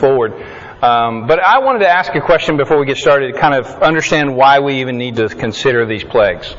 forward. But I wanted to ask a question before we get started to kind of understand why we even need to consider these plagues.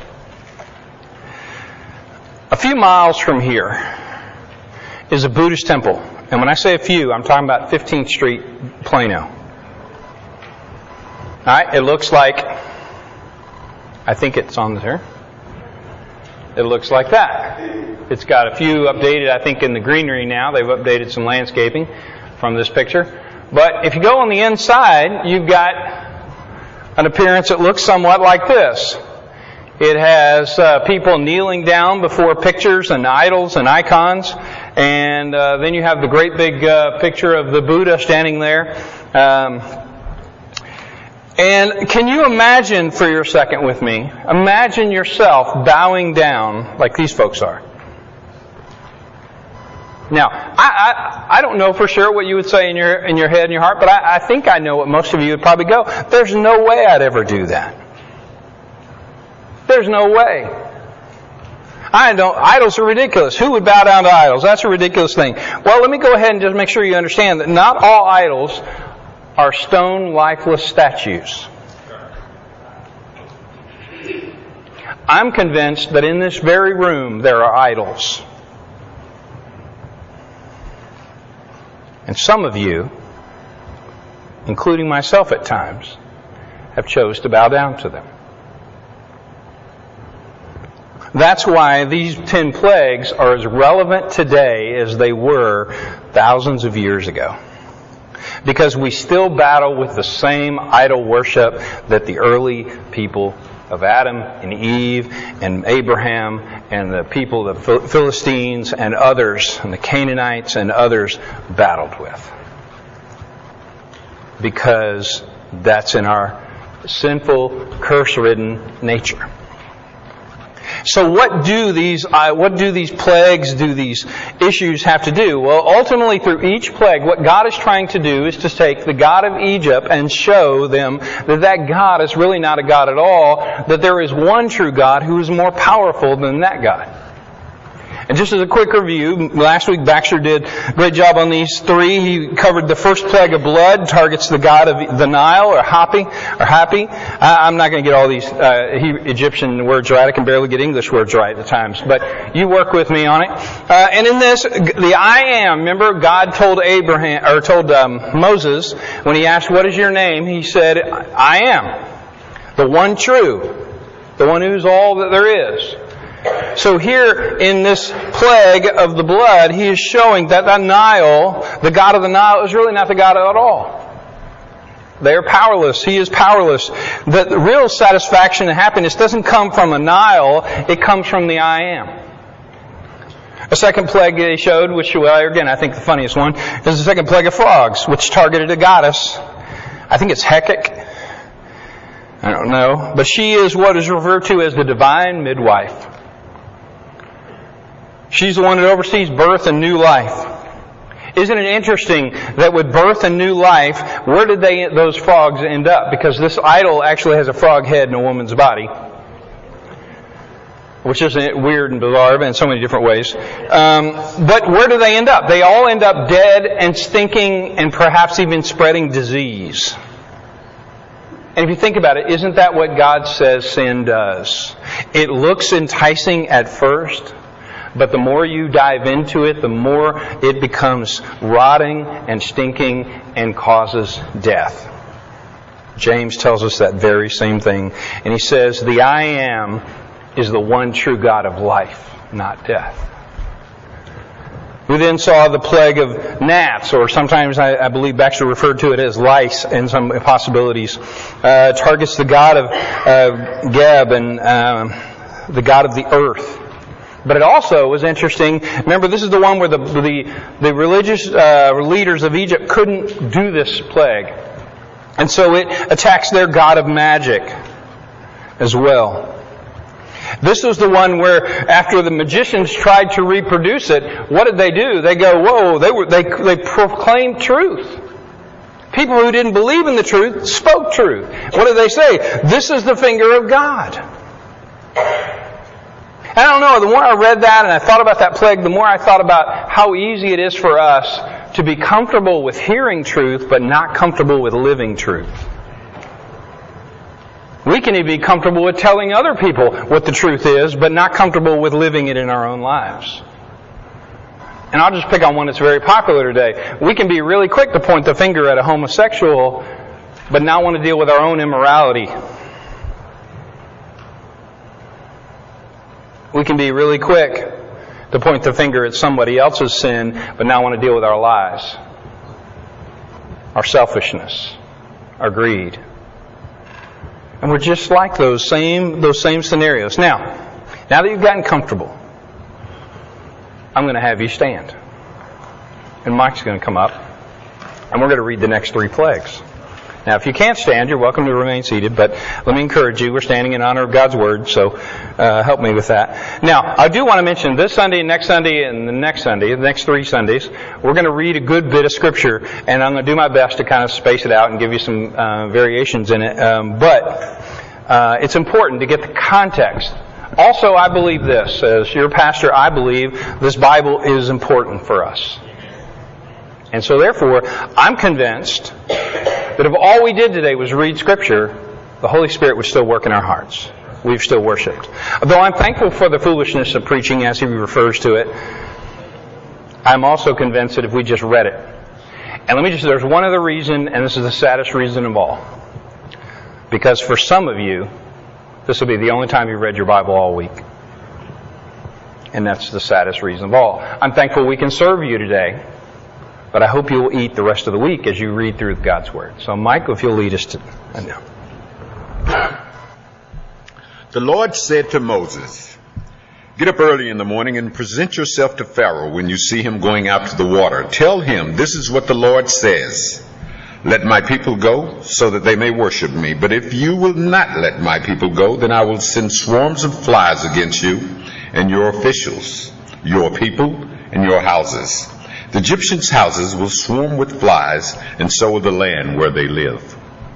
A few miles from here is a Buddhist temple. And when I say a few, I'm talking about 15th Street, Plano. All right, it looks like, I think it's on there. It looks like that. It's got a few updated, I think, in the greenery now. They've updated some landscaping from this picture. But if you go on the inside, you've got an appearance that looks somewhat like this. It has people kneeling down before pictures and idols and icons. And then you have the great big picture of the Buddha standing there. And can you imagine for your second with me, imagine yourself bowing down like these folks are. Now, I don't know for sure what you would say in your head and your heart, but I think I know what most of you would probably go. There's no way I'd ever do that. There's no way. Idols are ridiculous. Who would bow down to idols? That's a ridiculous thing. Well, let me go ahead and just make sure you understand that not all idols are stone, lifeless statues. I'm convinced that in this very room there are idols. And some of you, including myself at times, have chose to bow down to them. That's why these 10 plagues are as relevant today as they were thousands of years ago. Because we still battle with the same idol worship that the early people of Adam and Eve and Abraham and the people, the Philistines and others, and the Canaanites and others battled with. Because that's in our sinful, curse-ridden nature. So what do these plagues, do these issues have to do? Well, ultimately through each plague, what God is trying to do is to take the God of Egypt and show them that God is really not a God at all, that there is one true God who is more powerful than that God. And just as a quick review, last week Baxter did a great job on these three. He covered the first plague of blood, targets the god of the Nile, or Hapi. I'm not going to get all these Egyptian words right. I can barely get English words right at times. But you work with me on it. And in this, the I am, remember God told Moses, when he asked, what is your name? He said, I am. The one true. The one who's all that there is. So here in this plague of the blood, he is showing that the Nile, the god of the Nile, is really not the God at all. They are powerless. He is powerless. The real satisfaction and happiness doesn't come from a Nile, it comes from the I am. A second plague they showed, which, well, again, I think the funniest one, is the second plague of frogs, which targeted a goddess. I think it's Hecate. I don't know. But she is what is referred to as the divine midwife. She's the one that oversees birth and new life. Isn't it interesting that with birth and new life, where did those frogs end up? Because this idol actually has a frog head in a woman's body. Which is weird and bizarre in so many different ways. But where do they end up? They all end up dead and stinking and perhaps even spreading disease. And if you think about it, isn't that what God says sin does? It looks enticing at first, but the more you dive into it, the more it becomes rotting and stinking and causes death. James tells us that very same thing. And he says, the I am is the one true God of life, not death. We then saw the plague of gnats, or sometimes I believe Baxter referred to it as lice in some possibilities. Targets the god of Geb and the god of the earth. But it also was interesting. Remember, this is the one where the religious leaders of Egypt couldn't do this plague. And so it attacks their god of magic as well. This was the one where after the magicians tried to reproduce it, what did they do? They go, whoa, they proclaimed truth. People who didn't believe in the truth spoke truth. What did they say? This is the finger of God. I don't know, the more I read that and I thought about that plague, the more I thought about how easy it is for us to be comfortable with hearing truth, but not comfortable with living truth. We can even be comfortable with telling other people what the truth is, but not comfortable with living it in our own lives. And I'll just pick on one that's very popular today. We can be really quick to point the finger at a homosexual, but not want to deal with our own immorality. We can be really quick to point the finger at somebody else's sin, but not want to deal with our lies, our selfishness, our greed. And we're just like those same scenarios. Now that you've gotten comfortable, I'm going to have you stand. And Mike's going to come up, and we're going to read the next 3 plagues. Now, if you can't stand, you're welcome to remain seated, but let me encourage you. We're standing in honor of God's Word, so help me with that. Now, I do want to mention this Sunday, next Sunday, and the next Sunday, the next 3 Sundays, we're going to read a good bit of Scripture, and I'm going to do my best to kind of space it out and give you some variations in it. But it's important to get the context. Also, I believe this. As your pastor, I believe this Bible is important for us. And so therefore, I'm convinced that if all we did today was read Scripture, the Holy Spirit would still work in our hearts. We've still worshipped. Though I'm thankful for the foolishness of preaching as he refers to it, I'm also convinced that if we just read it. And let me just say, there's one other reason, and this is the saddest reason of all. Because for some of you, this will be the only time you read your Bible all week. And that's the saddest reason of all. I'm thankful we can serve you today. But I hope you will eat the rest of the week as you read through God's Word. So, Mike, if you'll lead us to... The Lord said to Moses, "Get up early in the morning and present yourself to Pharaoh when you see him going out to the water. Tell him, this is what the Lord says. Let my people go so that they may worship me. But if you will not let my people go, then I will send swarms of flies against you and your officials, your people, and your houses. The Egyptians' houses will swarm with flies, and so will the land where they live.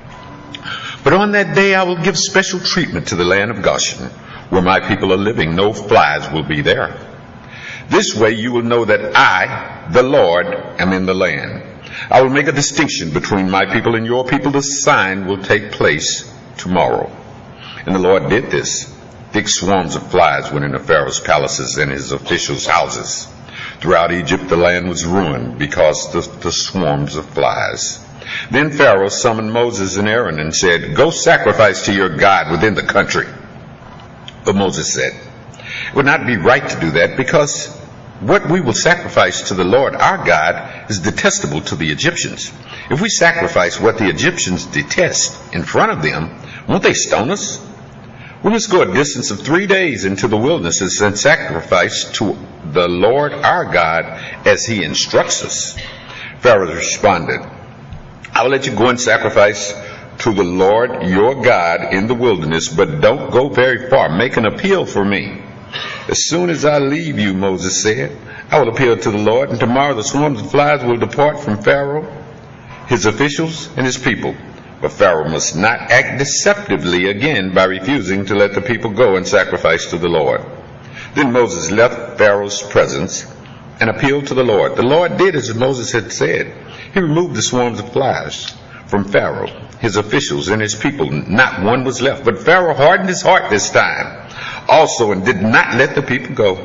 But on that day I will give special treatment to the land of Goshen, where my people are living. No flies will be there. This way you will know that I, the Lord, am in the land. I will make a distinction between my people and your people. The sign will take place tomorrow." And the Lord did this. Thick swarms of flies went into Pharaoh's palaces and his officials' houses. Throughout Egypt, the land was ruined because of the swarms of flies. Then Pharaoh summoned Moses and Aaron and said, "Go sacrifice to your God within the country." But Moses said, "It would not be right to do that, because what we will sacrifice to the Lord our God is detestable to the Egyptians. If we sacrifice what the Egyptians detest in front of them, won't they stone us? We must go a distance of 3 days into the wilderness and sacrifice to the Lord our God as he instructs us." Pharaoh responded, "I will let you go and sacrifice to the Lord your God in the wilderness, but don't go very far. Make an appeal for me." "As soon as I leave you," Moses said, "I will appeal to the Lord, and tomorrow the swarms of flies will depart from Pharaoh, his officials, and his people. But Pharaoh must not act deceptively again by refusing to let the people go and sacrifice to the Lord." Then Moses left Pharaoh's presence and appealed to the Lord. The Lord did as Moses had said. He removed the swarms of flies from Pharaoh, his officials, and his people. Not one was left. But Pharaoh hardened his heart this time also and did not let the people go.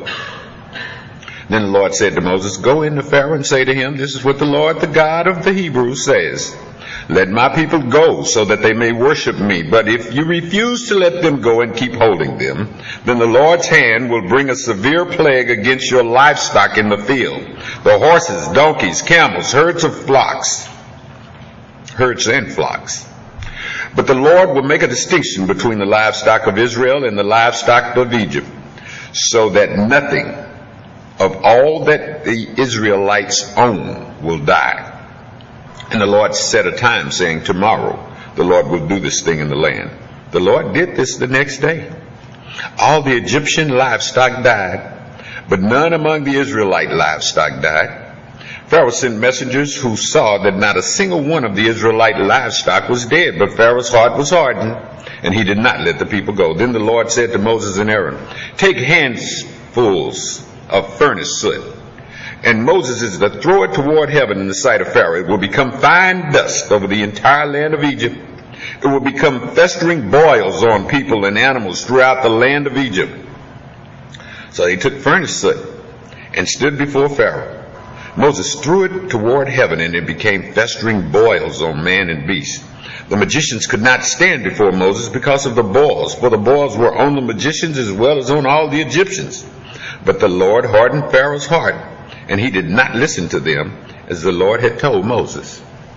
Then the Lord said to Moses, "Go in to Pharaoh and say to him, this is what the Lord, the God of the Hebrews, says. Let my people go so that they may worship me. But if you refuse to let them go and keep holding them, then the Lord's hand will bring a severe plague against your livestock in the field, the horses, donkeys, camels, herds and flocks. But the Lord will make a distinction between the livestock of Israel and the livestock of Egypt, so that nothing of all that the Israelites own will die." And the Lord set a time, saying, "Tomorrow the Lord will do this thing in the land." The Lord did this the next day. All the Egyptian livestock died, but none among the Israelite livestock died. Pharaoh sent messengers who saw that not a single one of the Israelite livestock was dead, but Pharaoh's heart was hardened, and he did not let the people go. Then the Lord said to Moses and Aaron, "Take handfuls of furnace soot And Moses is to throw it toward heaven in the sight of Pharaoh. It will become fine dust over the entire land of Egypt. It will become festering boils on people and animals throughout the land of Egypt. So they took furnace soot and stood before Pharaoh. Moses threw it toward heaven, and it became festering boils on man and beast. The magicians could not stand before Moses because of the boils, for the boils were on the magicians as well as on all the Egyptians. But the Lord hardened Pharaoh's heart, and he did not listen to them as the Lord had told Moses.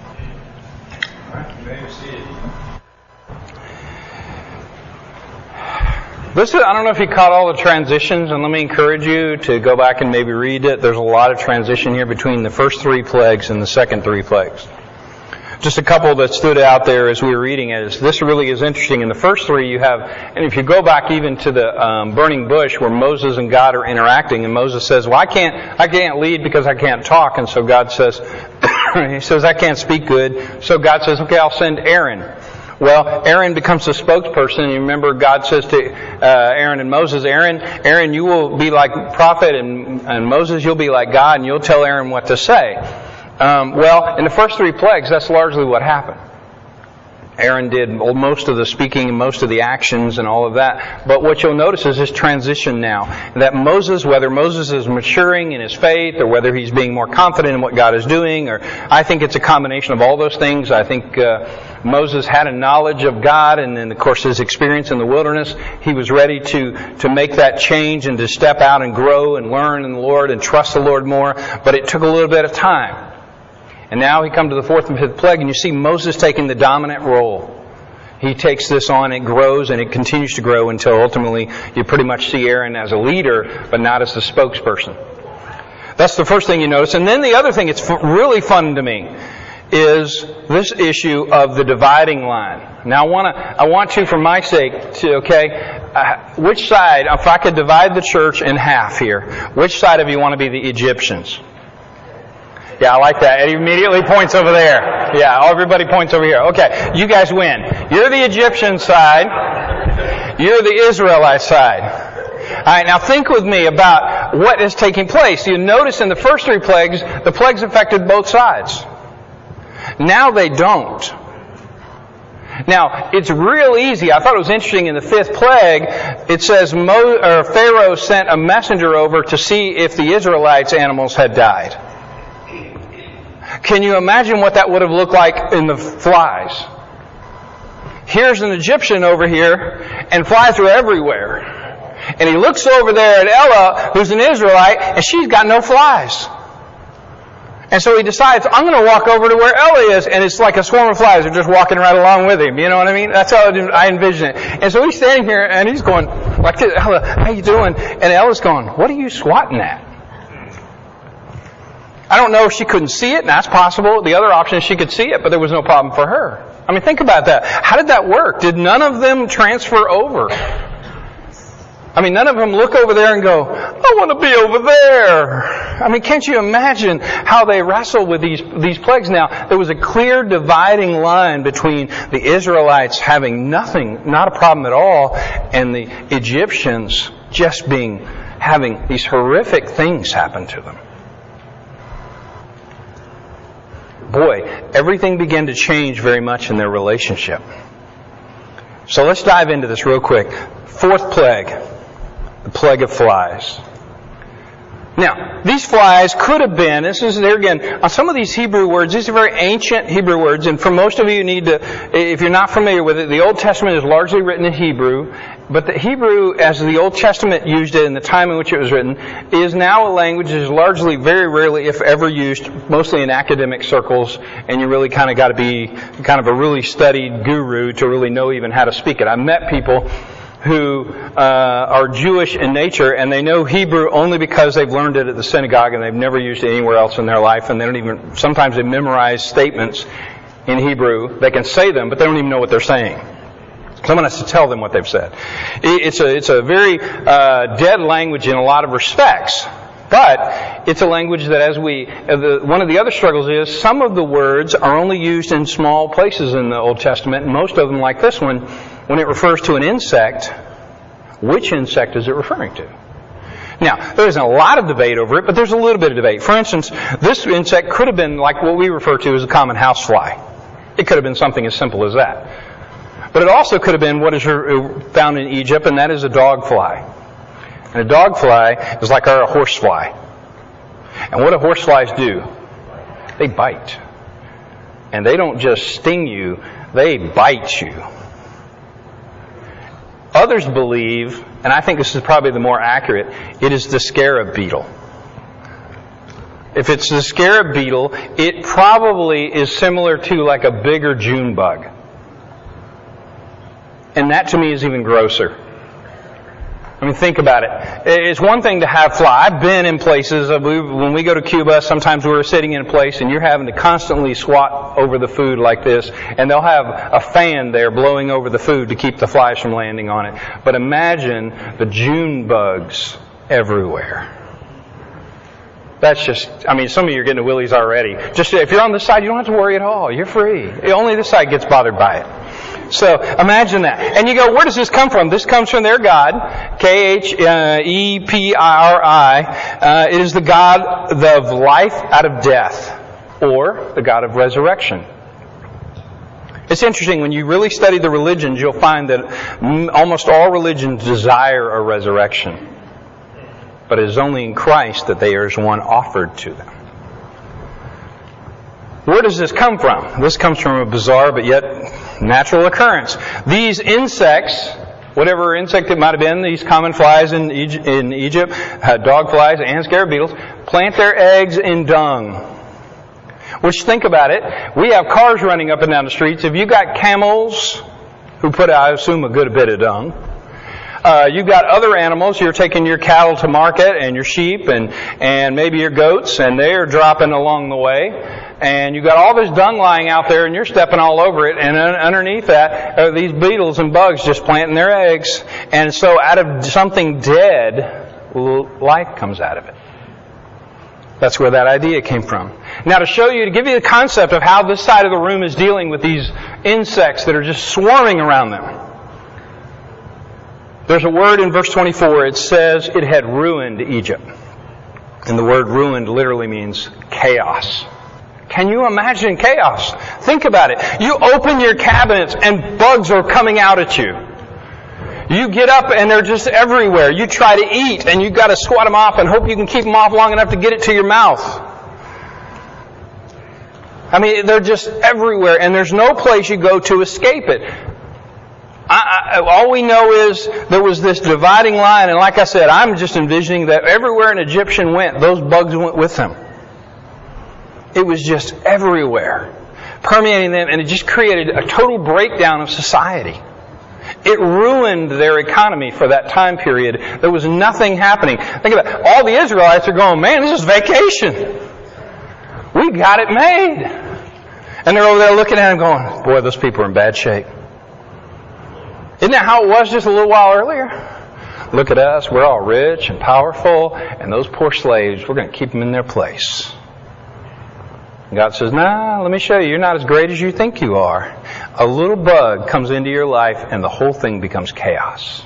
I don't know if you caught all the transitions, and let me encourage you to go back and maybe read it. There's a lot of transition here between the first 3 plagues and the second 3 plagues. Just a couple that stood out there as we were reading it is this really is interesting. In the first 3 you have, and if you go back even to the burning bush where Moses and God are interacting, and Moses says, well, I can't lead because I can't talk, and so God says, he says, I can't speak good. So God says, okay, I'll send Aaron. Well, Aaron becomes the spokesperson. And you remember God says to Aaron and Moses, Aaron, you will be like prophet, and Moses, you'll be like God, and you'll tell Aaron what to say. Well, in the first 3 plagues, that's largely what happened. Aaron did most of the speaking and most of the actions and all of that. But what you'll notice is this transition now. That Moses, whether Moses is maturing in his faith or whether he's being more confident in what God is doing, or I think it's a combination of all those things. I think Moses had a knowledge of God, and then of course his experience in the wilderness. He was ready to make that change and to step out and grow and learn in the Lord and trust the Lord more. But it took a little bit of time. And now he comes to the 4th and 5th plague, and you see Moses taking the dominant role. He takes this on, it grows, and it continues to grow until ultimately you pretty much see Aaron as a leader, but not as the spokesperson. That's the first thing you notice. And then the other thing that's really fun to me is this issue of the dividing line. Now I want to, for my sake, which side, if I could divide the church in half here, which side of you want to be the Egyptians? Yeah, I like that. It immediately points over there. Yeah, everybody points over here. Okay, you guys win. You're the Egyptian side. You're the Israelite side. All right, now think with me about what is taking place. You notice in the first 3 plagues, the plagues affected both sides. Now they don't. Now, it's real easy. I thought it was interesting in the 5th plague, it says Pharaoh sent a messenger over to see if the Israelites' animals had died. Can you imagine what that would have looked like in the flies? Here's an Egyptian over here, and flies are everywhere. And he looks over there at Ella, who's an Israelite, and she's got no flies. And so he decides, I'm going to walk over to where Ella is, and it's like a swarm of flies are just walking right along with him. You know what I mean? That's how I envision it. And so he's standing here, and he's going, like, Ella, how you doing? And Ella's going, what are you swatting at? I don't know if she couldn't see it, and that's possible. The other option is she could see it, but there was no problem for her. I mean, think about that. How did that work? Did none of them transfer over? I mean, none of them look over there and go, I want to be over there. I mean, can't you imagine how they wrestle with these plagues? Now, there was a clear dividing line between the Israelites having nothing, not a problem at all, and the Egyptians just having these horrific things happen to them. Boy, everything began to change very much in their relationship. So let's dive into this real quick. 4th plague, the plague of flies. Now, these flies could have been, this is there again, on some of these Hebrew words, these are very ancient Hebrew words, and for most of you need to, if you're not familiar with it, the Old Testament is largely written in Hebrew, but the Hebrew, as the Old Testament used it in the time in which it was written, is now a language that is largely, very rarely, if ever used, mostly in academic circles, and you really kind of got to be kind of a really studied guru to really know even how to speak it. I've met people who are Jewish in nature, and they know Hebrew only because they've learned it at the synagogue and they've never used it anywhere else in their life, and they don't even, sometimes they memorize statements in Hebrew. They can say them, but they don't even know what they're saying. Someone has to tell them what they've said. It's a very dead language in a lot of respects, but it's a language that one of the other struggles is some of the words are only used in small places in the Old Testament, and most of them, like this one, when it refers to an insect, which insect is it referring to? Now, there isn't a lot of debate over it, but there's a little bit of debate. For instance, this insect could have been like what we refer to as a common housefly. It could have been something as simple as that. But it also could have been what is found in Egypt, and that is a dogfly. And a dogfly is like our horsefly. And what do horseflies do? They bite. And they don't just sting you, they bite you. Others believe, and I think this is probably the more accurate, it is the scarab beetle. If it's the scarab beetle, it probably is similar to like a bigger June bug. And that to me is even grosser. I mean, think about it. It's one thing to have fly. I've been in places, when we go to Cuba, sometimes we're sitting in a place and you're having to constantly swat over the food like this, and they'll have a fan there blowing over the food to keep the flies from landing on it. But imagine the June bugs everywhere. That's just, I mean, some of you are getting the willies already. Just if you're on this side, you don't have to worry at all. You're free. Only this side gets bothered by it. So imagine that. And you go, where does this come from? This comes from their God, Khepri. It is the God of life out of death, or the God of resurrection. It's interesting, when you really study the religions, you'll find that almost all religions desire a resurrection. But it is only in Christ that there is one offered to them. Where does this come from? This comes from a bizarre but yet natural occurrence. These insects, whatever insect it might have been, these common flies in Egypt, dog flies and scarab beetles, plant their eggs in dung. Which, think about it, we have cars running up and down the streets. If you got camels who put out, I assume, a good bit of dung, you've got other animals. You're taking your cattle to market and your sheep and maybe your goats, and they're dropping along the way. And you've got all this dung lying out there, and you're stepping all over it. And underneath that are these beetles and bugs just planting their eggs. And so out of something dead, life comes out of it. That's where that idea came from. Now, to give you the concept of how this side of the room is dealing with these insects that are just swarming around them. There's a word in verse 24. It says it had ruined Egypt. And the word ruined literally means chaos. Can you imagine chaos? Think about it. You open your cabinets and bugs are coming out at you. You get up and they're just everywhere. You try to eat and you've got to swat them off and hope you can keep them off long enough to get it to your mouth. I mean, they're just everywhere, and there's no place you go to escape it. All we know is there was this dividing line, and like I said, I'm just envisioning that everywhere an Egyptian went, those bugs went with him. It was just everywhere, permeating them, and it just created a total breakdown of society. It ruined their economy for that time period. There was nothing happening. Think about it. All the Israelites are going, man, this is vacation. We got it made. And they're over there looking at him going, boy, those people are in bad shape. Isn't that how it was just a little while earlier? Look at us, we're all rich and powerful, and those poor slaves, we're going to keep them in their place. And God says, nah, let me show you, you're not as great as you think you are. A little bug comes into your life, and the whole thing becomes chaos.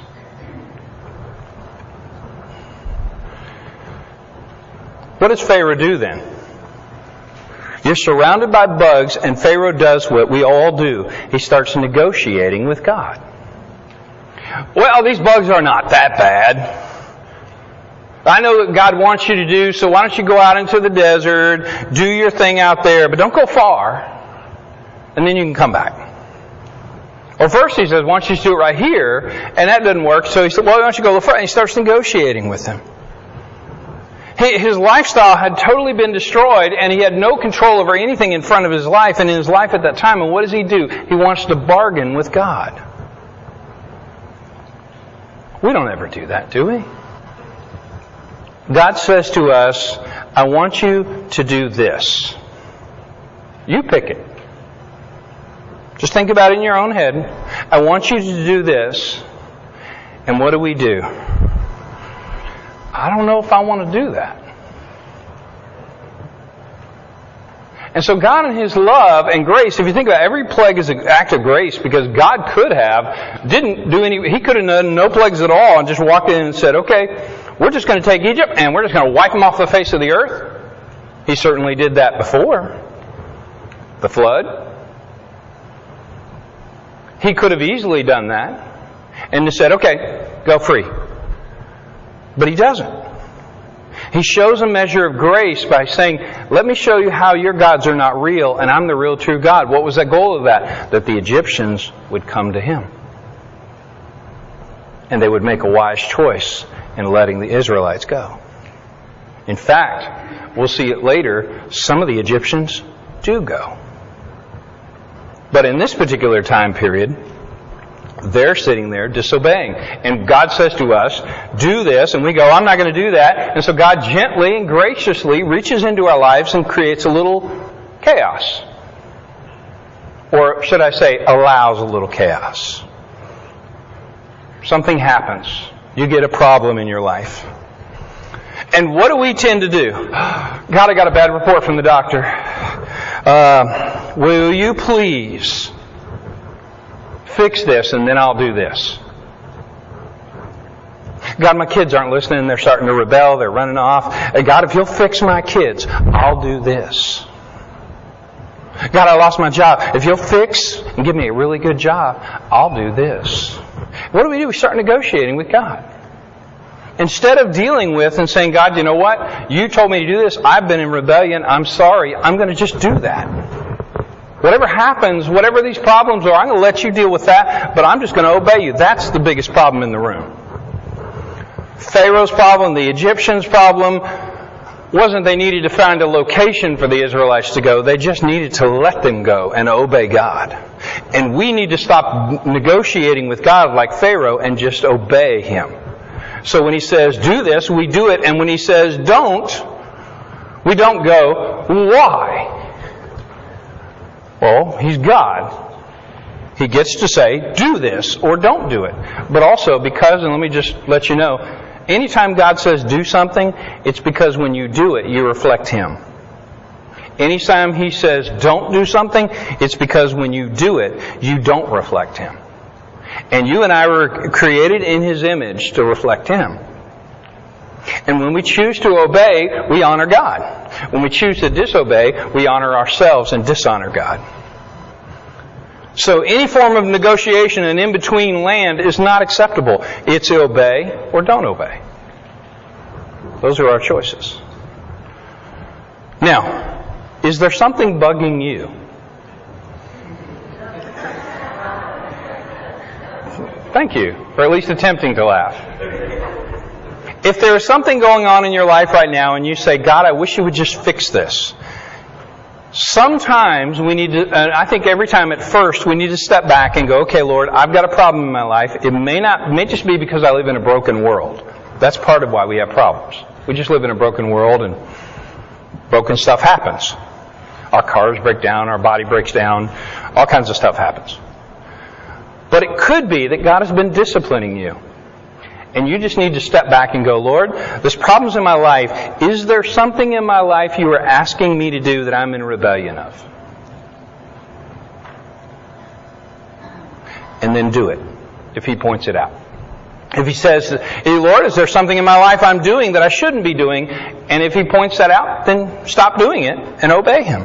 What does Pharaoh do then? You're surrounded by bugs, and Pharaoh does what we all do. He starts negotiating with God. Well, these bugs are not that bad. I know what God wants you to do, so why don't you go out into the desert, do your thing out there, but don't go far, and then you can come back. Or first he says, why don't you do it right here, and that doesn't work, so he said, well, why don't you go far, and he starts negotiating with him. His lifestyle had totally been destroyed, and he had no control over anything in front of his life and in his life at that time, and what does he do? He wants to bargain with God. We don't ever do that, do we? God says to us, I want you to do this. You pick it. Just think about it in your own head. I want you to do this. And what do we do? I don't know if I want to do that. And so God in His love and grace, if you think about it, every plague is an act of grace, because God could have, He could have done no plagues at all and just walked in and said, okay, we're just going to take Egypt and we're just going to wipe them off the face of the earth. He certainly did that before the flood. He could have easily done that and just said, okay, go free. But he doesn't. He shows a measure of grace by saying, let me show you how your gods are not real and I'm the real true God. What was the goal of that? That the Egyptians would come to him. And they would make a wise choice in letting the Israelites go. In fact, we'll see it later, some of the Egyptians do go. But in this particular time period, they're sitting there disobeying. And God says to us, do this, and we go, I'm not going to do that. And so God gently and graciously reaches into our lives and creates a little chaos. Or should I say, allows a little chaos. Something happens. You get a problem in your life. And what do we tend to do? God, I got a bad report from the doctor. Will you please fix this and then I'll do this? God, my kids aren't listening. They're starting to rebel. They're running off. God, if you'll fix my kids, I'll do this. God, I lost my job. If you'll fix and give me a really good job, I'll do this. What do? We start negotiating with God. Instead of dealing with and saying, God, you know what? You told me to do this. I've been in rebellion. I'm sorry. I'm going to just do that. Whatever happens, whatever these problems are, I'm going to let you deal with that, but I'm just going to obey you. That's the biggest problem in the room. Pharaoh's problem, the Egyptians' problem, wasn't they needed to find a location for the Israelites to go. They just needed to let them go and obey God. And we need to stop negotiating with God like Pharaoh and just obey Him. So when He says, do this, we do it. And when He says, don't, we don't go, why? Well, He's God. He gets to say, do this or don't do it. But also because, and let me just let you know, anytime God says do something, it's because when you do it, you reflect Him. Anytime He says don't do something, it's because when you do it, you don't reflect Him. And you and I were created in His image to reflect Him. And when we choose to obey, we honor God. When we choose to disobey, we honor ourselves and dishonor God. So any form of negotiation and in-between land is not acceptable. It's obey or don't obey. Those are our choices. Now, is there something bugging you? Thank you for at least attempting to laugh. If there is something going on in your life right now and you say, God, I wish you would just fix this. Sometimes we need to, and I think every time at first, we need to step back and go, okay, Lord, It got a problem in my life. It may just be because I live in a broken world. That's part of why we have problems. We just live in a broken world and broken stuff happens. Our cars break down, our body breaks down, all kinds of stuff happens. But it could be that God has been disciplining you. And you just need to step back and go, Lord, there's problems in my life. Is there something in my life you are asking me to do that I'm in rebellion of? And then do it, if He points it out. If He says, hey, Lord, is there something in my life I'm doing that I shouldn't be doing? And if He points that out, then stop doing it and obey Him.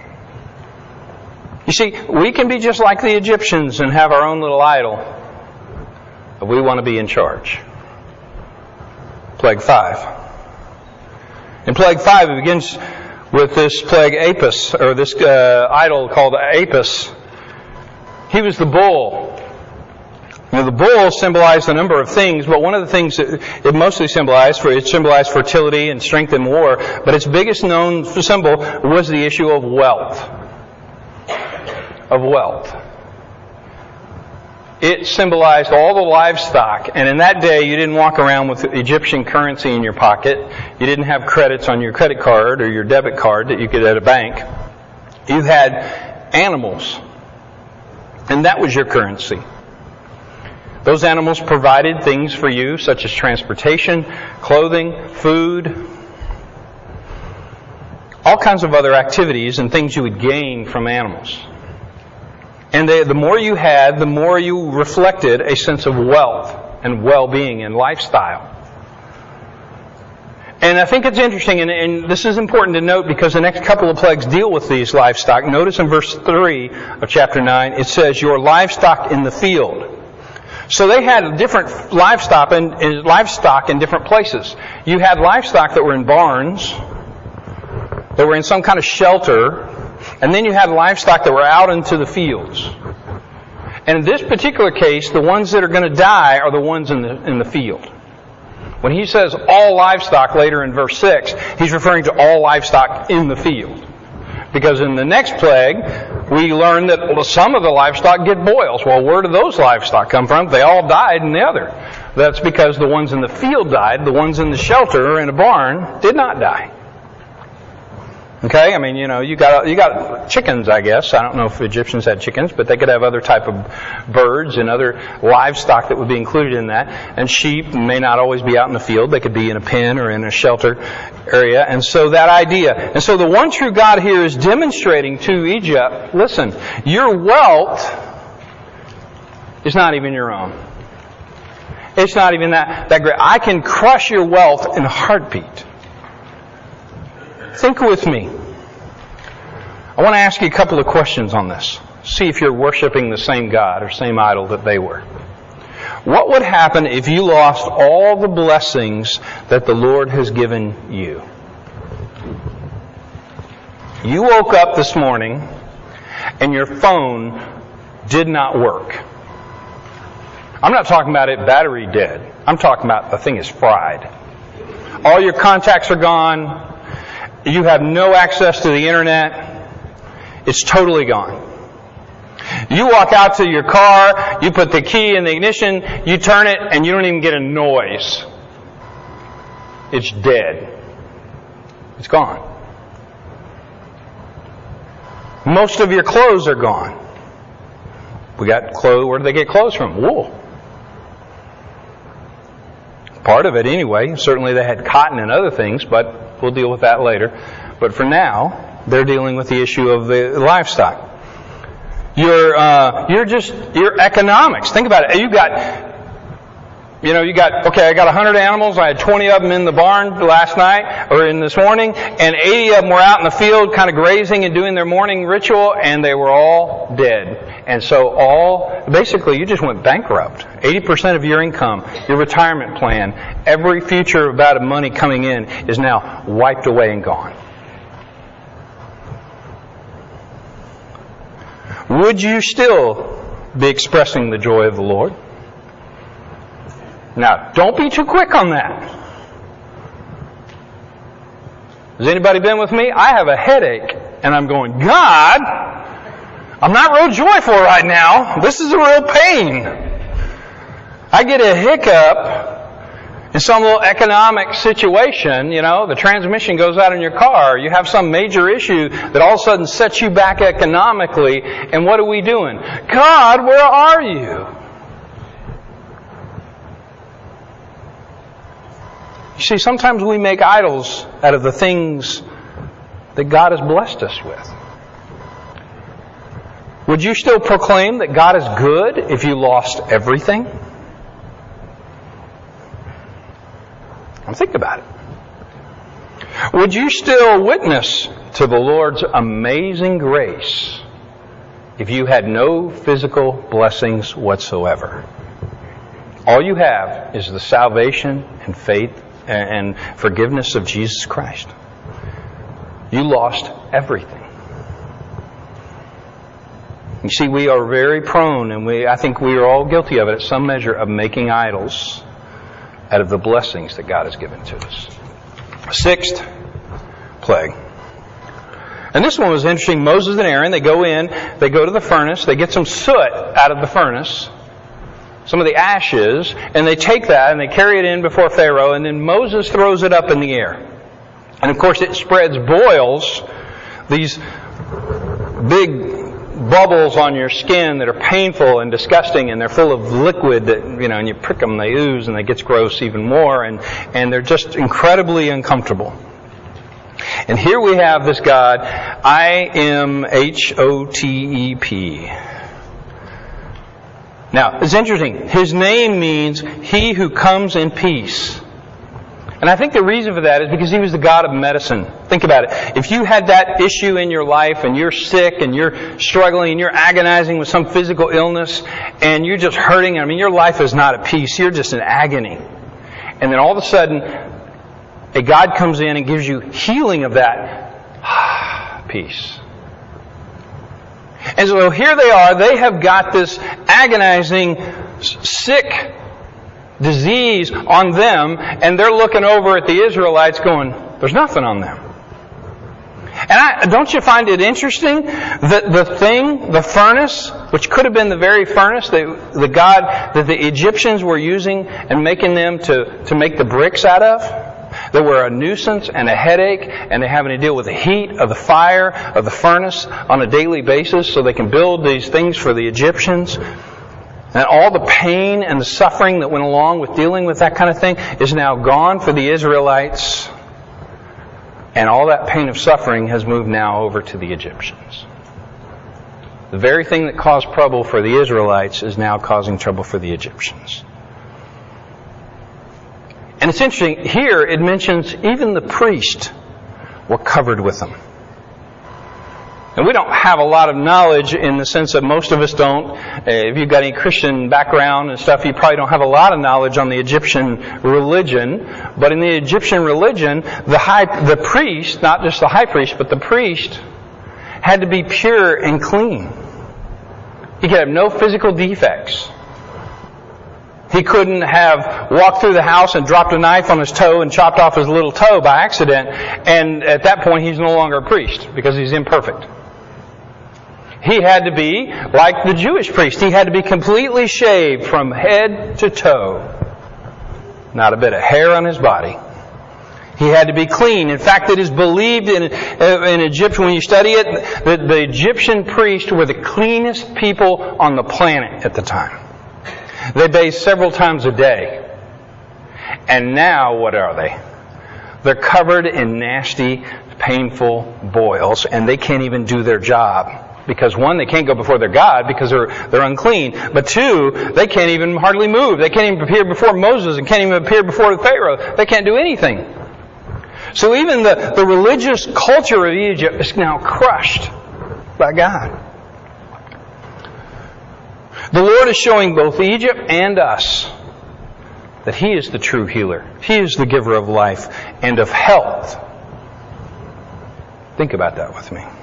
You see, we can be just like the Egyptians and have our own little idol, but we want to be in charge. Plague 5. In Plague 5, it begins with this plague Apis, or this idol called Apis. He was the bull. Now, the bull symbolized a number of things, but one of the things that it mostly symbolized fertility and strength in war, but its biggest known symbol was the issue of wealth. It symbolized all the livestock, and in that day you didn't walk around with Egyptian currency in your pocket. You didn't have credits on your credit card or your debit card that you could at a bank. You had animals, and that was your currency. Those animals provided things for you, such as transportation, clothing, food, all kinds of other activities and things you would gain from animals. And the more you had, the more you reflected a sense of wealth and well-being and lifestyle. And I think it's interesting, and this is important to note because the next couple of plagues deal with these livestock. Notice in verse 3 of chapter 9, it says, your livestock in the field. So they had different livestock in different places. You had livestock that were in barns, that were in some kind of shelter, and then you had livestock that were out into the fields. And in this particular case, the ones that are going to die are the ones in the field. When he says all livestock later in verse 6, he's referring to all livestock in the field. Because in the next plague, we learn that some of the livestock get boils. Well, where do those livestock come from? They all died in the other. That's because the ones in the field died. The ones in the shelter or in a barn did not die. Okay, I mean, you got chickens, I guess. I don't know if Egyptians had chickens, but they could have other type of birds and other livestock that would be included in that. And sheep may not always be out in the field. They could be in a pen or in a shelter area. And so that idea. And so the one true God here is demonstrating to Egypt, listen, your wealth is not even your own. It's not even that great. I can crush your wealth in a heartbeat. Think with me. I want to ask you a couple of questions on this. See if you're worshiping the same God or same idol that they were. What would happen if you lost all the blessings that the Lord has given you? You woke up this morning and your phone did not work. I'm not talking about it battery dead. I'm talking about the thing is fried. All your contacts are gone. You have no access to the internet. It's totally gone. You walk out to your car, you put the key in the ignition, you turn it, and you don't even get a noise. It's dead. It's gone. Most of your clothes are gone. We got clothes. Where do they get clothes from? Wool. Part of it anyway. Certainly they had cotton and other things, but we'll deal with that later. But for now, they're dealing with the issue of the livestock. Your economics. Think about it. You got, I got 100 animals. I had 20 of them in the barn last night or in this morning, and 80 of them were out in the field kind of grazing and doing their morning ritual, and they were all dead. And so basically you just went bankrupt. 80% of your income, your retirement plan, every future about of money coming in is now wiped away and gone. Would you still be expressing the joy of the Lord? Now, don't be too quick on that. Has anybody been with me? I have a headache, and I'm going, God, I'm not real joyful right now. This is a real pain. I get a hiccup in some little economic situation, the transmission goes out in your car, you have some major issue that all of a sudden sets you back economically, and what are we doing? God, where are you? You see, sometimes we make idols out of the things that God has blessed us with. Would you still proclaim that God is good if you lost everything? Think about it. Would you still witness to the Lord's amazing grace if you had no physical blessings whatsoever? All you have is the salvation and faith and forgiveness of Jesus Christ. You lost everything. You see, we are very prone, and I think we are all guilty of it at some measure, of making idols out of the blessings that God has given to us. Sixth plague. And this one was interesting. Moses and Aaron, they go to the furnace, they get some soot out of the furnace, some of the ashes, and they take that and they carry it in before Pharaoh, and then Moses throws it up in the air. And of course it spreads boils, these big bubbles on your skin that are painful and disgusting, and they're full of liquid that, and you prick them, they ooze, and it gets gross even more, and they're just incredibly uncomfortable. And here we have this God, I-M-H-O-T-E-P. Now, it's interesting. His name means He who comes in peace. And I think the reason for that is because he was the God of medicine. Think about it. If you had that issue in your life and you're sick and you're struggling and you're agonizing with some physical illness and you're just hurting, I mean, your life is not at peace. You're just in agony. And then all of a sudden, a God comes in and gives you healing of that peace. And so here they are. They have got this agonizing, sick disease on them, and they're looking over at the Israelites going, there's nothing on them. And don't you find it interesting that the furnace, which could have been the very furnace the God that the Egyptians were using and making them to make the bricks out of, that were a nuisance and a headache, and they're having to deal with the heat of the fire of the furnace on a daily basis so they can build these things for the Egyptians. And all the pain and the suffering that went along with dealing with that kind of thing is now gone for the Israelites. And all that pain of suffering has moved now over to the Egyptians. The very thing that caused trouble for the Israelites is now causing trouble for the Egyptians. And it's interesting, here it mentions even the priests were covered with them. And we don't have a lot of knowledge in the sense that most of us don't. If you've got any Christian background and stuff, you probably don't have a lot of knowledge on the Egyptian religion. But in the Egyptian religion, the priest, not just the high priest, but the priest, had to be pure and clean. He could have no physical defects. He couldn't have walked through the house and dropped a knife on his toe and chopped off his little toe by accident, and at that point he's no longer a priest because he's imperfect. He had to be like the Jewish priest. He had to be completely shaved from head to toe. Not a bit of hair on his body. He had to be clean. In fact, it is believed in Egypt, when you study it, that the Egyptian priests were the cleanest people on the planet at the time. They bathed several times a day. And now, what are they? They're covered in nasty, painful boils, and they can't even do their job. Because one, they can't go before their God because they're unclean. But two, they can't even hardly move. They can't even appear before Moses and can't even appear before the Pharaoh. They can't do anything. So even the religious culture of Egypt is now crushed by God. The Lord is showing both Egypt and us that He is the true healer. He is the giver of life and of health. Think about that with me.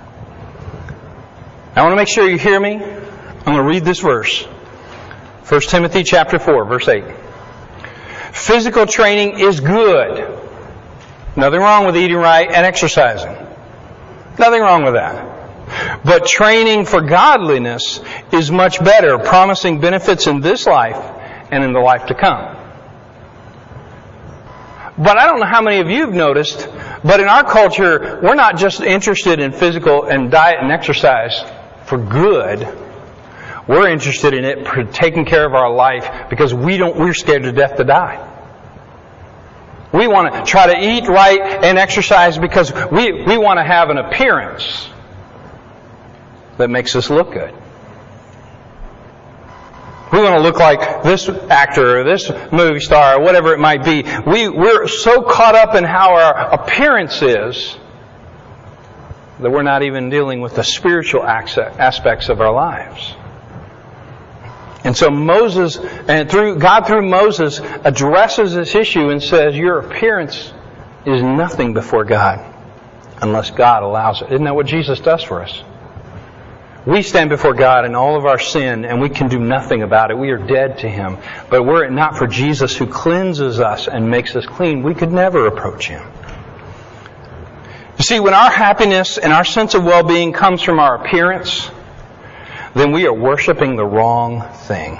I want to make sure you hear me. I'm going to read this verse. 1 Timothy chapter 4, verse 8. Physical training is good. Nothing wrong with eating right and exercising. Nothing wrong with that. But training for godliness is much better, promising benefits in this life and in the life to come. But I don't know how many of you have noticed, but in our culture, we're not just interested in physical and diet and exercise for good. We're interested in it for taking care of our life because we're scared to death to die. We want to try to eat right and exercise because we want to have an appearance that makes us look good. We want to look like this actor or this movie star or whatever it might be. We're so caught up in how our appearance is that we're not even dealing with the spiritual aspects of our lives. And so God through Moses addresses this issue and says, your appearance is nothing before God unless God allows it. Isn't that what Jesus does for us? We stand before God in all of our sin and we can do nothing about it. We are dead to Him. But were it not for Jesus who cleanses us and makes us clean, we could never approach Him. You see, when our happiness and our sense of well-being comes from our appearance, then we are worshiping the wrong thing.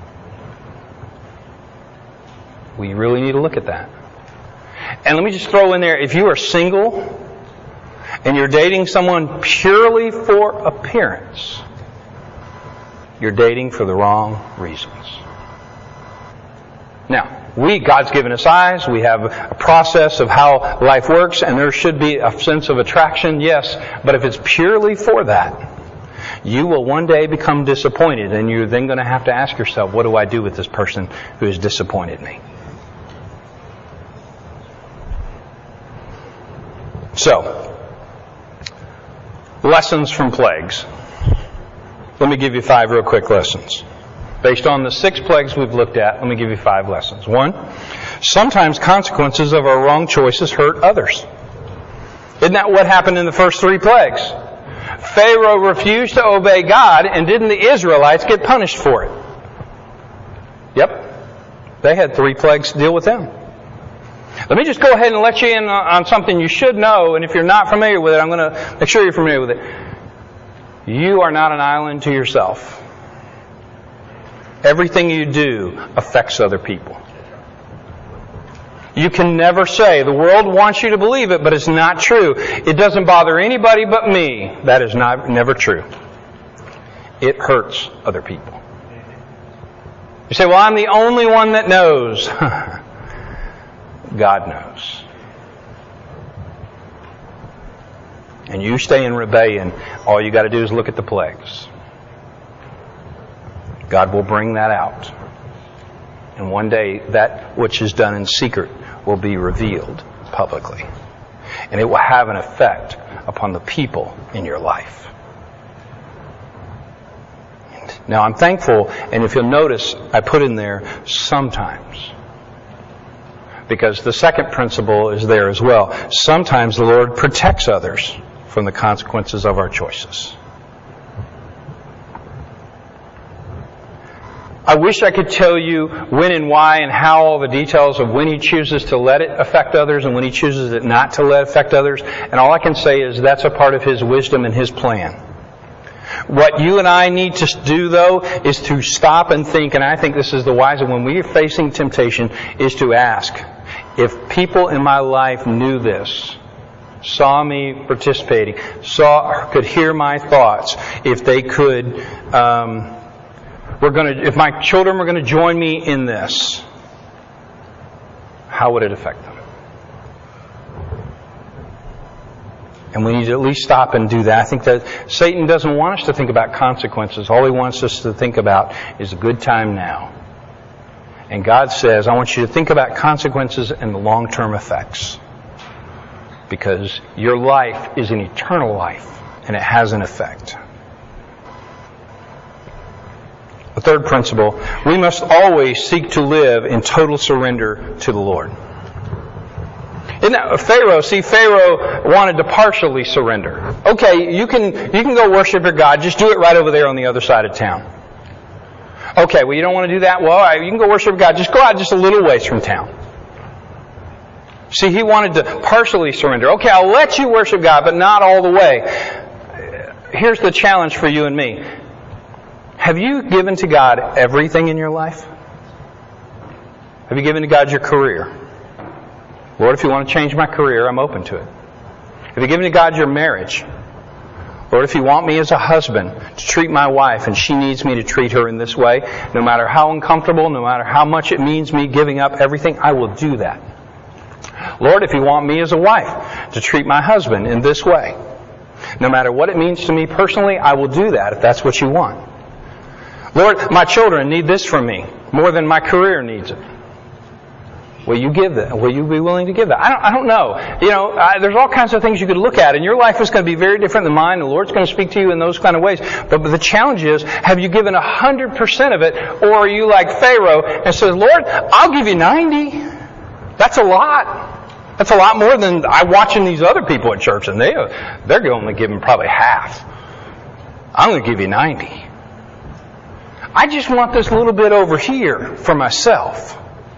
We really need to look at that. And let me just throw in there, if you are single and you're dating someone purely for appearance, you're dating for the wrong reasons. Now, God's given us eyes, we have a process of how life works, and there should be a sense of attraction, yes, but if it's purely for that, you will one day become disappointed, and you're then going to have to ask yourself, what do I do with this person who has disappointed me? So, lessons from plagues. Let me give you 5 real quick lessons. Based on the 6 plagues we've looked at, let me give you 5 lessons. 1, sometimes consequences of our wrong choices hurt others. Isn't that what happened in the first 3 plagues? Pharaoh refused to obey God, and didn't the Israelites get punished for it? Yep. They had 3 plagues to deal with them. Let me just go ahead and let you in on something you should know, and if you're not familiar with it, I'm going to make sure you're familiar with it. You are not an island to yourself. Everything you do affects other people. You can never say, the world wants you to believe it, but it's not true. It doesn't bother anybody but me. That is never true. It hurts other people. You say, well, I'm the only one that knows. God knows. And you stay in rebellion, all you got to do is look at the plagues. God will bring that out. And one day, that which is done in secret will be revealed publicly. And it will have an effect upon the people in your life. Now, I'm thankful, and if you'll notice, I put in there sometimes. Because the second principle is there as well. Sometimes the Lord protects others from the consequences of our choices. I wish I could tell you when and why and how, all the details of when He chooses to let it affect others and when He chooses it not to let it affect others. And all I can say is that's a part of His wisdom and His plan. What you and I need to do, though, is to stop and think, and I think this is the wise when we are facing temptation, is to ask, if people in my life knew this, saw me participating, could hear my thoughts, if they could, if my children were going to join me in this, how would it affect them? And we need to at least stop and do that. I think that Satan doesn't want us to think about consequences. All he wants us to think about is a good time now. And God says, I want you to think about consequences and the long-term effects. Because your life is an eternal life, and it has an effect. The third principle, we must always seek to live in total surrender to the Lord. Isn't that Pharaoh? See, Pharaoh wanted to partially surrender. Okay, you can go worship your God. Just do it right over there on the other side of town. Okay, well, you don't want to do that? Well, all right, you can go worship God. Just go out just a little ways from town. See, he wanted to partially surrender. Okay, I'll let you worship God, but not all the way. Here's the challenge for you and me. Have you given to God everything in your life? Have you given to God your career? Lord, if you want to change my career, I'm open to it. Have you given to God your marriage? Lord, if you want me as a husband to treat my wife and she needs me to treat her in this way, no matter how uncomfortable, no matter how much it means me giving up everything, I will do that. Lord, if you want me as a wife to treat my husband in this way, no matter what it means to me personally, I will do that if that's what you want. Lord, my children need this from me more than my career needs it. Will you give that? Will you be willing to give that? I don't know. There's all kinds of things you could look at, and your life is going to be very different than mine. The Lord's going to speak to you in those kind of ways. But the challenge is, have you given 100% of it, or are you like Pharaoh and says, Lord, I'll give you 90. That's a lot. That's a lot more than I'm watching these other people at church, and they're only giving probably half. I'm going to give you 90. I just want this little bit over here for myself.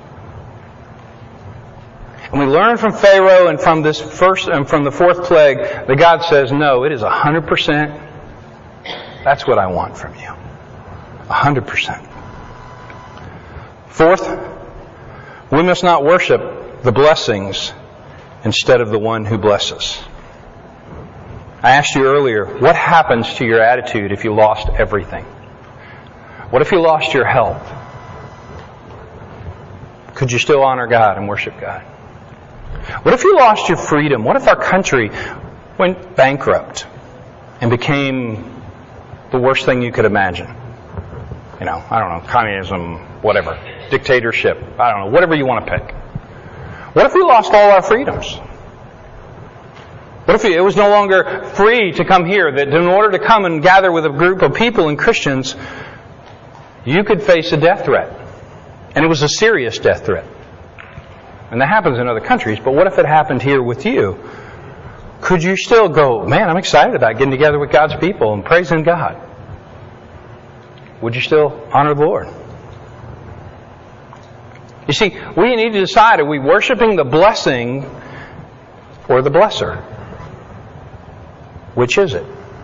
And we learn from Pharaoh and from this first and from the fourth plague that God says, no, it is 100%. That's what I want from you. 100%. Fourth, we must not worship the blessings instead of the one who blesses. I asked you earlier, what happens to your attitude if you lost everything? What if you lost your health? Could you still honor God and worship God? What if you lost your freedom? What if our country went bankrupt and became the worst thing you could imagine? I don't know, communism, whatever, dictatorship, I don't know, whatever you want to pick. What if we lost all our freedoms? What if it was no longer free to come here, that in order to come and gather with a group of people and Christians, you could face a death threat? And it was a serious death threat. And that happens in other countries, but what if it happened here with you? Could you still go, man, I'm excited about getting together with God's people and praising God? Would you still honor the Lord? You see, we need to decide, are we worshiping the blessing or the blesser? Which is it?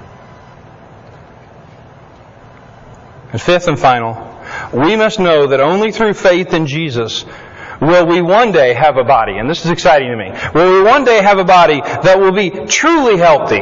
And fifth and final, we must know that only through faith in Jesus will we one day have a body, and this is exciting to me, will we one day have a body that will be truly healthy.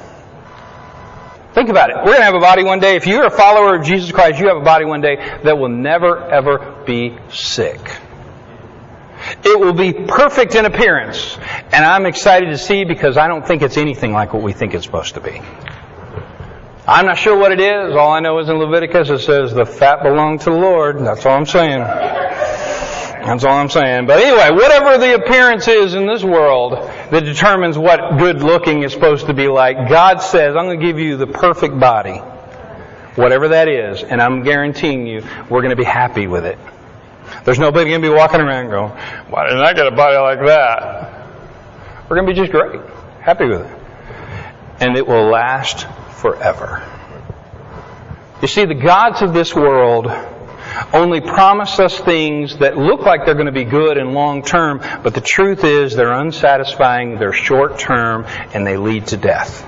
Think about it. We're going to have a body one day. If you're a follower of Jesus Christ, you have a body one day that will never, ever be sick. It will be perfect in appearance. And I'm excited to see, because I don't think it's anything like what we think it's supposed to be. I'm not sure what it is. All I know is in Leviticus it says the fat belonged to the Lord. That's all I'm saying. That's all I'm saying. But anyway, whatever the appearance is in this world that determines what good looking is supposed to be like, God says, I'm going to give you the perfect body. Whatever that is. And I'm guaranteeing you, we're going to be happy with it. There's nobody going to be walking around going, why didn't I get a body like that? We're going to be just great. Happy with it. And it will last forever. You see, the gods of this world only promise us things that look like they're going to be good and long term, but the truth is they're unsatisfying, they're short term, and they lead to death.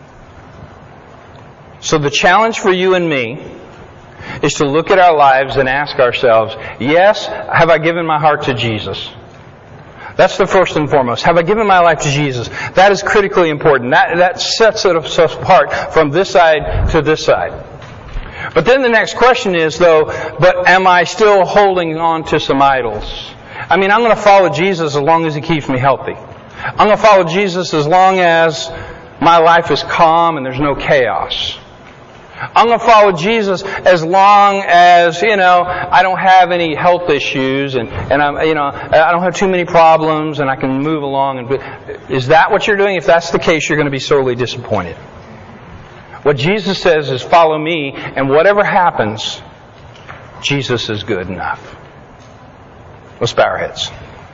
So the challenge for you and me is to look at our lives and ask ourselves, yes, have I given my heart to Jesus? That's the first and foremost. Have I given my life to Jesus? That is critically important. That sets us apart from this side to this side. But then the next question is, though, but am I still holding on to some idols? I mean, I'm going to follow Jesus as long as He keeps me healthy. I'm going to follow Jesus as long as my life is calm and there's no chaos. I'm going to follow Jesus as long as, I don't have any health issues and I'm, I don't have too many problems and I can move along. Is that what you're doing? If that's the case, you're going to be sorely disappointed. What Jesus says is follow me, and whatever happens, Jesus is good enough. Let's bow our heads.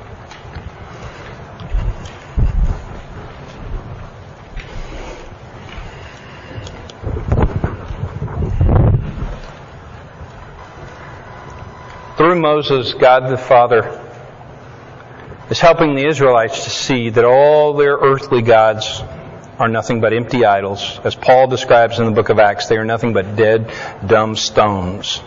Through Moses, God the Father is helping the Israelites to see that all their earthly gods are nothing but empty idols. As Paul describes in the book of Acts, they are nothing but dead, dumb stones.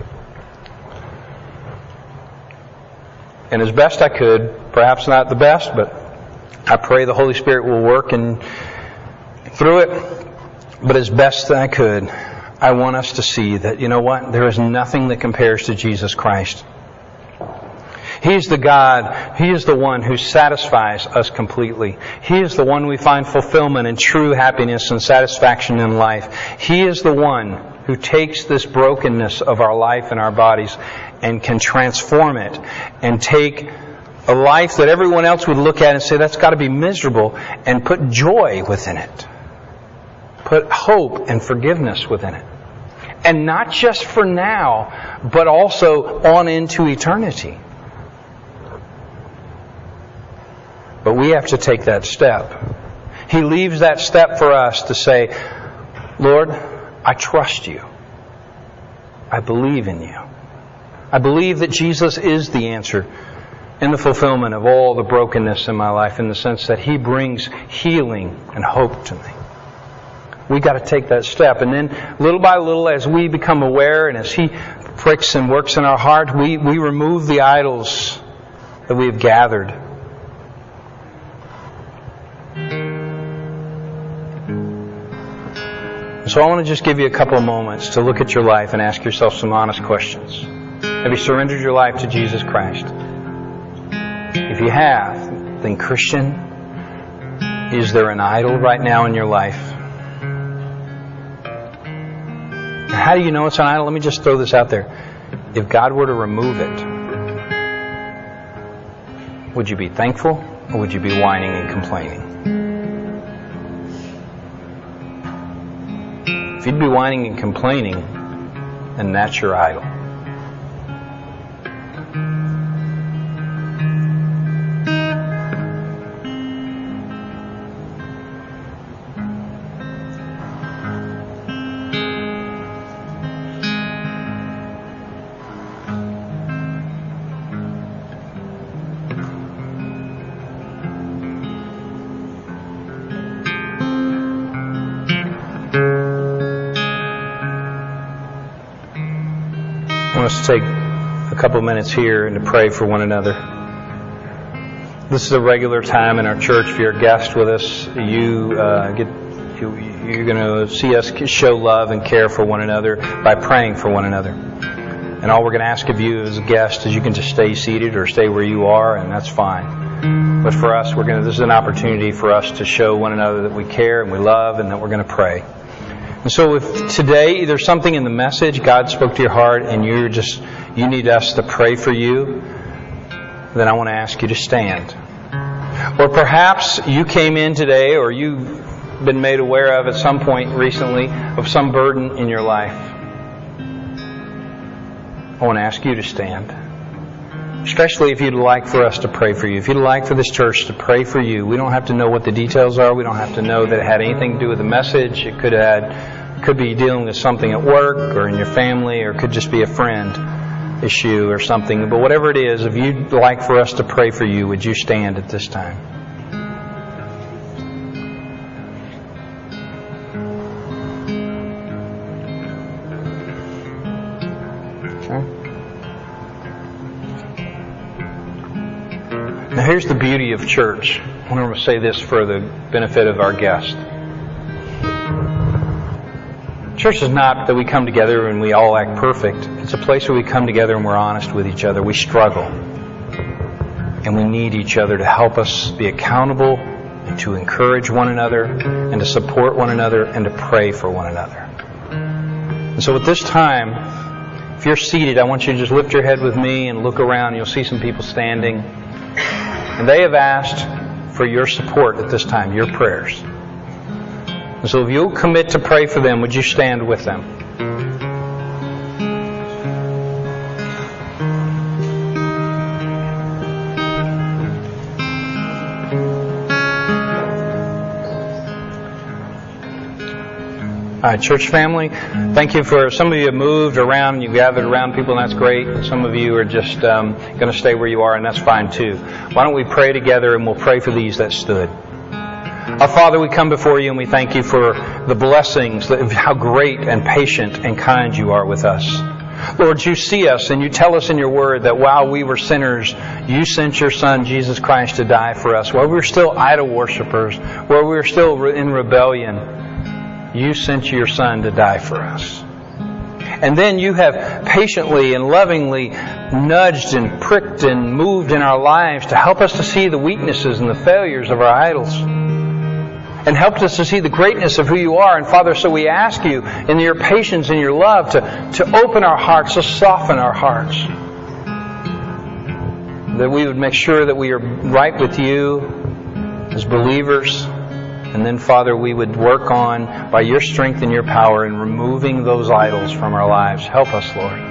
And as best I could, perhaps not the best, but I pray the Holy Spirit will work through it. But as best I could, I want us to see that, you know what? There is nothing that compares to Jesus Christ. He's the God. He is the one who satisfies us completely. He is the one we find fulfillment and true happiness and satisfaction in life. He is the one who takes this brokenness of our life and our bodies and can transform it and take a life that everyone else would look at and say, that's got to be miserable, and put joy within it. Put hope and forgiveness within it. And not just for now, but also on into eternity. But we have to take that step. He leaves that step for us to say, Lord, I trust you. I believe in you. I believe that Jesus is the answer and the fulfillment of all the brokenness in my life, in the sense that He brings healing and hope to me. We've got to take that step. And then little by little, as we become aware and as He pricks and works in our heart, we remove the idols that we have gathered. So I want to just give you a couple of moments to look at your life and ask yourself some honest questions. Have you surrendered your life to Jesus Christ? If you have, then Christian, is there an idol right now in your life? And how do you know it's an idol? Let me just throw this out there. If God were to remove it, would you be thankful or would you be whining and complaining? If you'd be whining and complaining, then that's your idol. I want us to take a couple of minutes here and to pray for one another. This is a regular time in our church. If you're a guest with us, you're going to see us show love and care for one another by praying for one another. And all we're going to ask of you as a guest is you can just stay seated or stay where you are, and that's fine. But for us, this is an opportunity for us to show one another that we care and we love and that we're going to pray. And so if today there's something in the message, God spoke to your heart, and you need us to pray for you, then I want to ask you to stand. Or perhaps you came in today, or you've been made aware of at some point recently of some burden in your life. I want to ask you to stand. Especially if you'd like for us to pray for you. If you'd like for this church to pray for you. We don't have to know what the details are. We don't have to know that it had anything to do with the message. It could be dealing with something at work or in your family, or it could just be a friend issue or something. But whatever it is, if you'd like for us to pray for you, would you stand at this time? Now here's the beauty of church. I want to say this for the benefit of our guest. Church is not that we come together and we all act perfect. It's a place where we come together and we're honest with each other. We struggle. And we need each other to help us be accountable and to encourage one another and to support one another and to pray for one another. And so at this time, if you're seated, I want you to just lift your head with me and look around. You'll see some people standing. And they have asked for your support at this time, your prayers. And so if you'll commit to pray for them, would you stand with them? All right, church family, thank you for, some of you have moved around, you gathered around people, and that's great. Some of you are just going to stay where you are, and that's fine too. Why don't we pray together, and we'll pray for these that stood. Our Father, we come before you and we thank you for the blessings, how great and patient and kind you are with us. Lord, you see us and you tell us in your word that while we were sinners, you sent your Son, Jesus Christ, to die for us. While we were still idol worshipers, while we were still in rebellion, you sent your Son to die for us. And then you have patiently and lovingly nudged and pricked and moved in our lives to help us to see the weaknesses and the failures of our idols. And helped us to see the greatness of who you are. And Father, so we ask you in your patience and your love to open our hearts, to soften our hearts. That we would make sure that we are right with you as believers. And then, Father, we would work on, by your strength and your power, in removing those idols from our lives. Help us, Lord.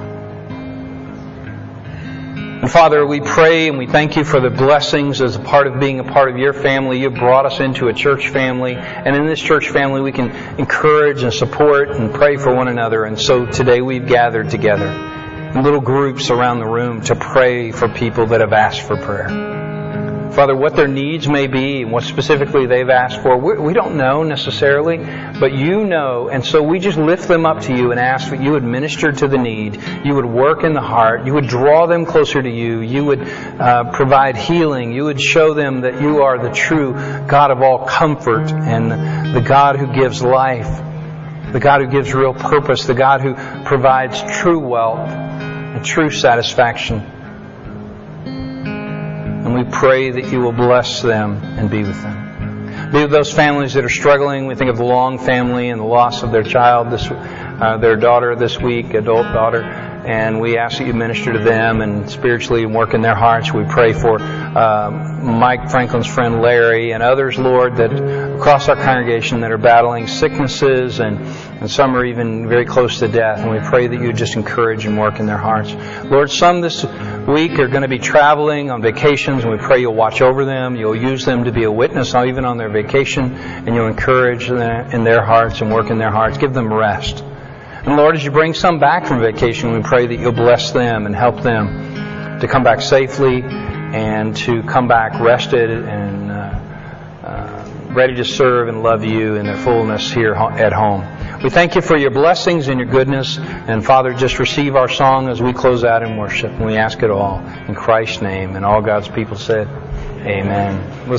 And Father, we pray and we thank you for the blessings as a part of being a part of your family. You've brought us into a church family. And in this church family, we can encourage and support and pray for one another. And so today we've gathered together in little groups around the room to pray for people that have asked for prayer. Father, what their needs may be and what specifically they've asked for, we don't know necessarily, but you know. And so we just lift them up to you and ask that you would minister to the need, you would work in the heart, you would draw them closer to you, you would provide healing, you would show them that you are the true God of all comfort and the God who gives life, the God who gives real purpose, the God who provides true wealth and true satisfaction. And we pray that you will bless them and be with them. Be with those families that are struggling. We think of the Long family and the loss of their child, their daughter this week, adult daughter. And we ask that you minister to them and spiritually work in their hearts. We pray for Mike Franklin's friend Larry and others, Lord, that across our congregation that are battling sicknesses and and some are even very close to death. And we pray that you just encourage and work in their hearts. Lord, some this week are going to be traveling on vacations, and we pray you'll watch over them. You'll use them to be a witness even on their vacation, and you'll encourage them in their hearts and work in their hearts. Give them rest. And Lord, as you bring some back from vacation, we pray that you'll bless them and help them to come back safely and to come back rested and ready to serve and love you in their fullness here at home. We thank you for your blessings and your goodness. And Father, just receive our song as we close out in worship. And we ask it all in Christ's name. And all God's people said, Amen.